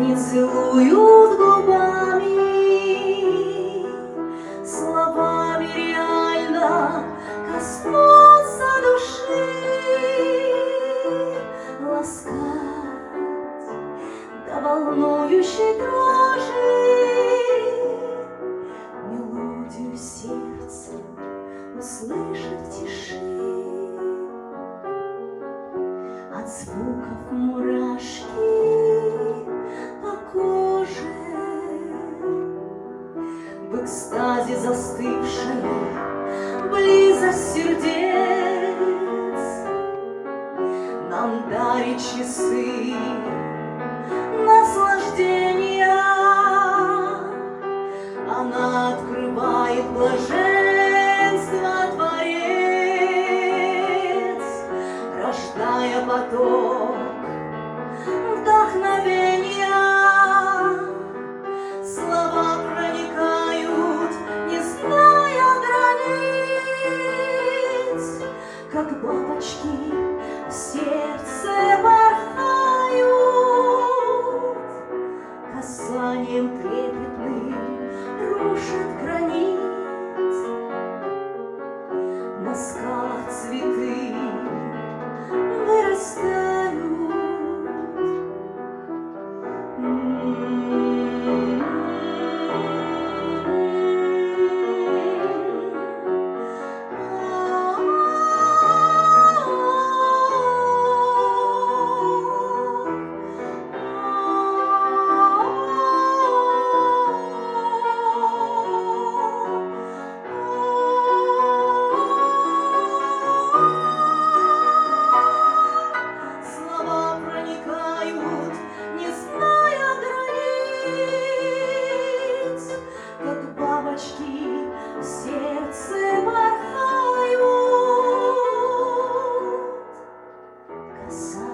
не целуют губами, словами реально коснуться души, ласкать до волнующей дрожи, мелодию сердца услышать в тиши. От звуков мурашки по коже, в экстазе застывшая близость сердец нам дарит часы наслаждения. Она открывает блаженство Творец, рождая поток вдохновения. Слова проникают, не зная границ, как бабочки в сердце порхают, касанием трепетным рушат границ. На скалах цветы вырастают. В сердце порхают, касаясь